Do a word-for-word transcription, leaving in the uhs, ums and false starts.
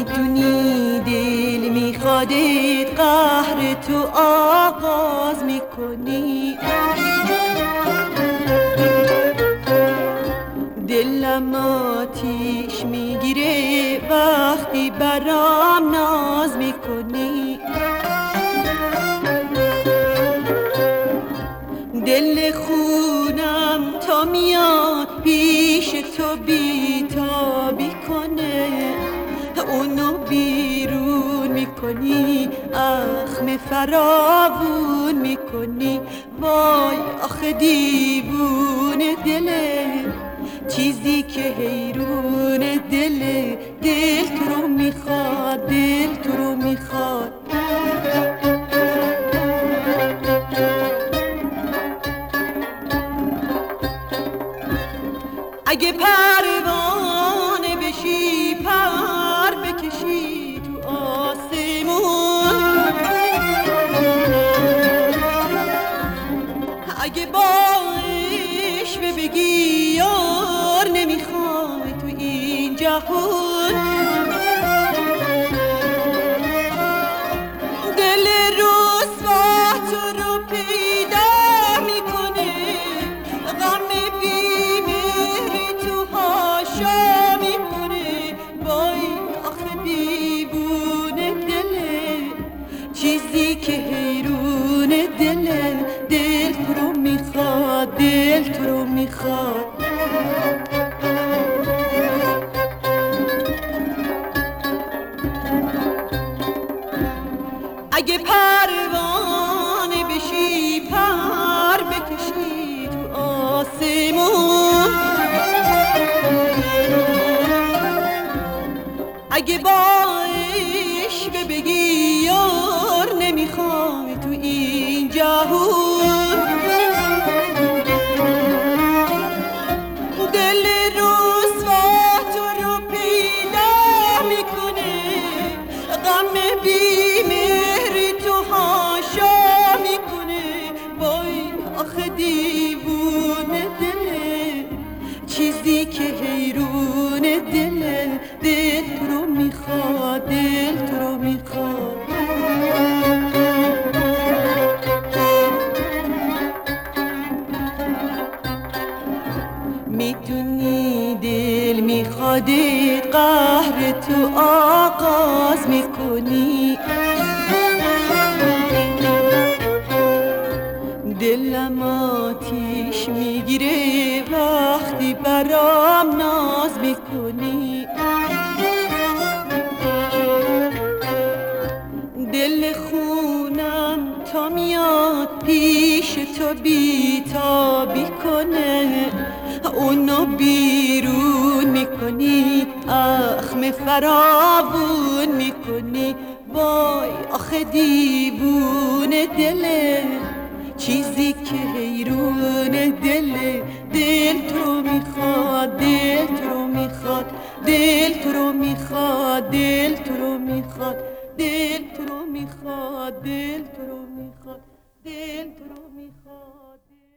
میدونی دل میخوادت قهر تو آغاز میکنی، دلم آتیش میگیره وقتی برام ناز میکنی. دل خونم تا میاد پیش تو بیتابی کنه، اونو بیرون میکنی اخم فراوون میکنی. وای آخه دیوونه دله، چیزی که حیرون دله، دل تو رو میخواد، دل تو رو میخواد. اگه پروانه بشی پر بکشی تو آسمون، اگه با عشق بگی یار نمیخوای تو این جهان، دل رسوا تو رو پیدا میکنه، غم بی‌مهری تو هاشا میکنه. وای آخه دیوونه دله، چیزی که حیرون دله، دل تو رو میخواد، دل تو رو میخواد. اگه پروانه بشی پر بکشی تو آسمون، اگه با عشق بگی یار نمیخوای تو این جهون، دل رسوا تو رو پیدا میکنه، غم بی‌مهری تو هاشا میکنه. وای آخه دیوونه دله، چیزی که حیرون دله، دل تو رو میخواد، دل تو رو میخواد. میدونی دل میخوادت قهر تو آغاز میکنی، دلم آتیش میگیره وقتی برام ناز میکنی. دل خونم تا میاد پیش تو بیتابی کنه، اونو بیرون میکنی اخم فراوون میکنی. وای آخه دیوونه دله، چیزی که حیرون دله، دل تو رو میخواد، دل تو رو میخواد، دل تو رو میخواد، دل تو رو میخواد، دل تو رو میخواد، دل تو رو میخواد، دل تو رو میخواد.